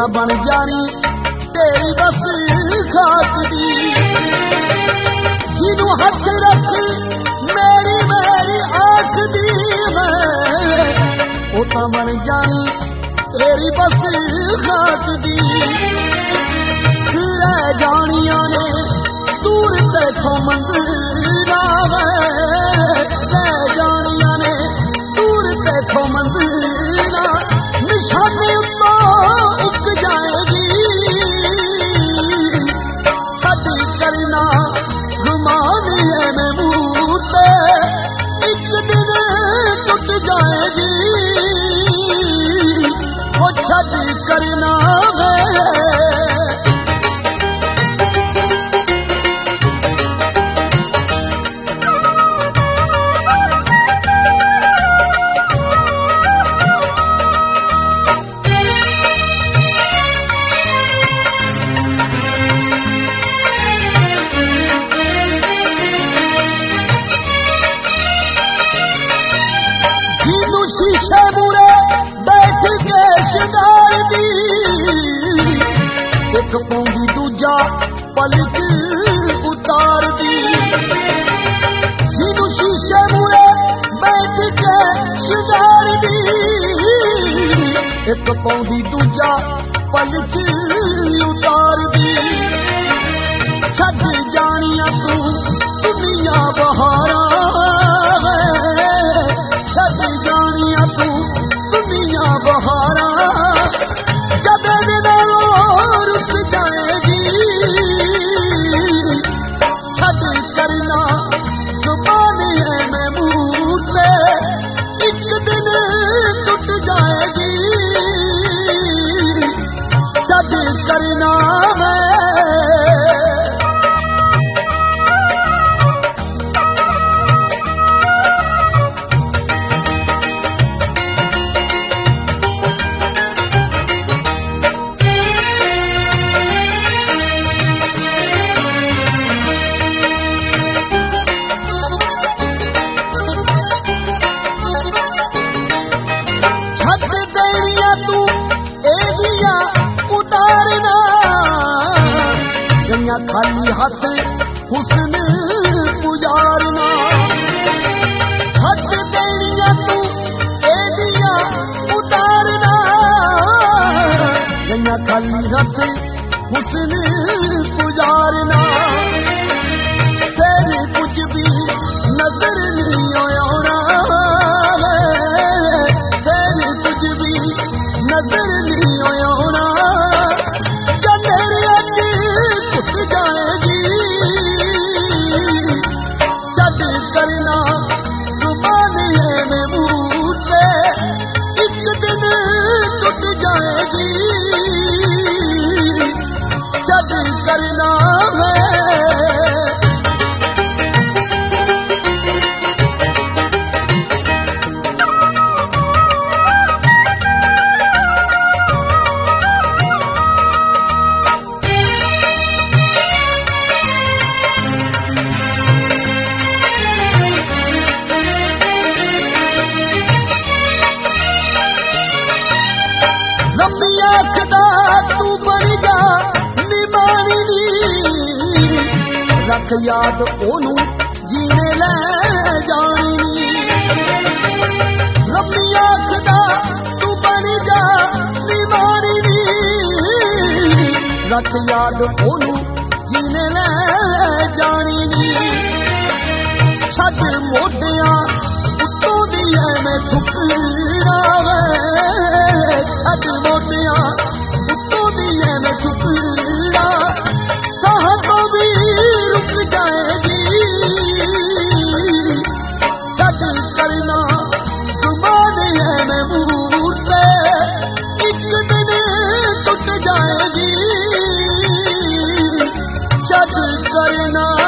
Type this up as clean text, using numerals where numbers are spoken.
ਤਾਂ ਬਣ ਜਾਣੀ ਤੇਰੀ ਬਸ ਖਾਕ ਦੀ ਜਿਹਨੂੰ ਹੱਥ ਰੱਖ ਮੇਰੀ ਮੇਰੀ ਆਖ ਦੀ ਮੈਂ ਉਹ ਤਾਂ ਬਣ ਜਾਣੀ ਤੇਰੀ ਬਸ ਖਾਕ ਦੀ ਰਹਿ ਜਾਣੀਆਂ ਨੇ ਦੂਰ ਤੇਥੋਂ ਮੰਜ਼ਿਲਾਂ ਰਹਿ ਜਾਣੀਆਂ ਨੇ ਦੂਰ ਤੇਥੋਂ ਮੰਜ਼ਿਲਾਂ ਨਿਸ਼ਾਨੇ ਉੱਤੋਂ ਉੱਕ ਜਾਏਗੀ ਛੱਡ ਕਰਨਾ ਗੁਮਾਨ ਐਵੇਂ ਮੂੰਹ ਤੇ ਇੱਕ ਦਿਨ ਟੁੱਟ ਜਾਏਗੀ ਉਹ ਛੱਡ ਕਰਨਾ शीशे मुरे बैठ के शिकार दी एक पौंदी दूजा पलक उतार दी जिन्हों शीशे मुरे बैठ के शिकार दी एक पौंदी दूजा पलक उतार दी छड़ जानिया तू सुनिया बहारा तू सुनिया बहारा जब रुस जाएगी छड़ करना जुबान है मैं मुंह से एक दिन टूट जाएगी छड़ करना है खाली हाथ हुस्न पुजारना छड़ देनिया तू एदिया उतारना गंगा खाली हाथ हुस्न पुजारना तेरे कुछ भी नजर नहीं आना तेरे कुछ भी नजर नहीं आना जाएगी छड़ करना जुबान है मैं मुंह से एक दिन टूट जाएगी छड़ करना है तू बन जा निमानी नी रख याद ओनू जीने ले जानी रब्बी आखदा तू बन जा निमानी नी रख याद ओनू जीने ले जानी छड़ मोडियां उत्तों दी है मैं ठुकरा छड़ मोडियां उत्तों दी है मैं ठुकरा साह तो भी रुक जाएगी छड़ करना जुबान है मैं मुंह से एक दिन टूट जाएगी छड़ करना